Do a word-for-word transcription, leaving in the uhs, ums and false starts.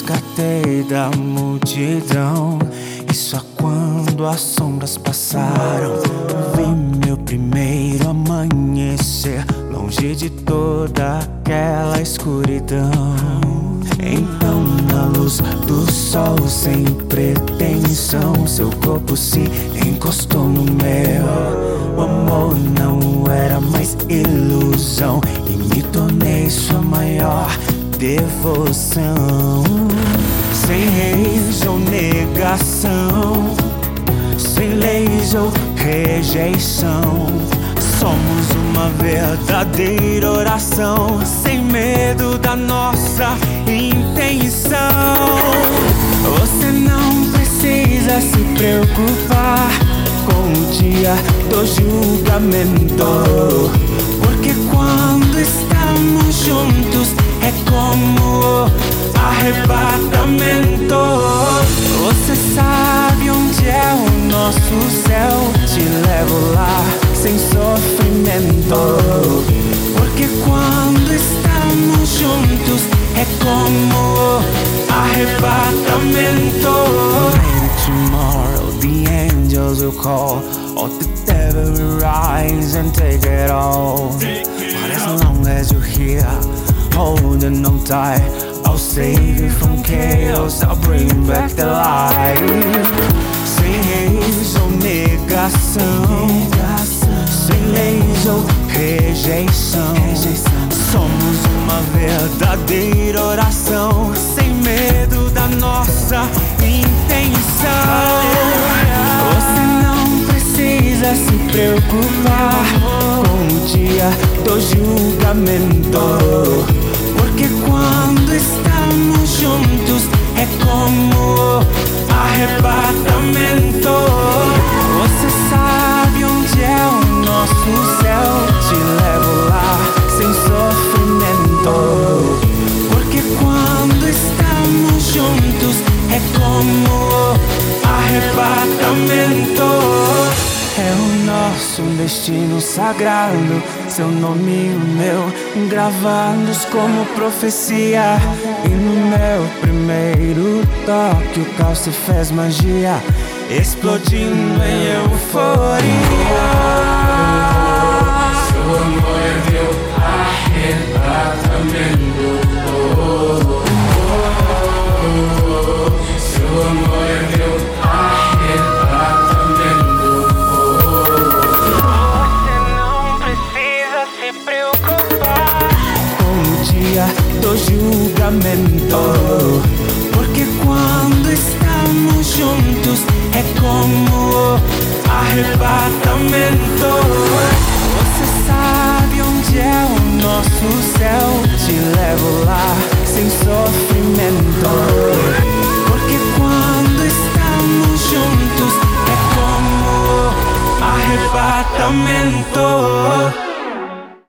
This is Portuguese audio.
resgatei da multidão. E só quando as sombras passaram vi meu primeiro amanhecer, longe de toda aquela escuridão. Então, na luz do sol, sem pretensão, seu corpo se encostou no meu. O amor não era mais ilusão e me tornei sua maior devoção. Sem reis ou negação, sem leis ou rejeição, somos uma verdadeira oração, sem medo da nossa intenção. Você não precisa se preocupar com o dia do julgamento, porque quando estamos juntos é como arrebatamento. Você sabe onde é o nosso céu, te levo lá sem sofrimento, porque quando estamos juntos é como arrebatamento. Maybe tomorrow the angels will call, or the devil will rise and take it all. But as long as you're here, holding on tight, I'll save you from chaos, I'll bring back the light. Sem reis ou negação, sem leis ou rejeição, somos uma verdadeira oração, sem medo da nossa intenção. Você não precisa se preocupar com o dia do julgamento, porque quando estamos juntos é como arrebatamento. Você sabe onde é o nosso céu, te levo lá sem sofrimento, porque quando estamos juntos é como arrebatamento. É o nosso destino sagrado, seu nome e o meu gravados como profecia. E no meu primeiro toque o caos se fez magia, explodindo em euforia. Seu amor é meu arrebatamento. Oh, oh, oh, oh. Seu amor é meu arrebatamento. Do julgamento, porque quando estamos juntos é como arrebatamento.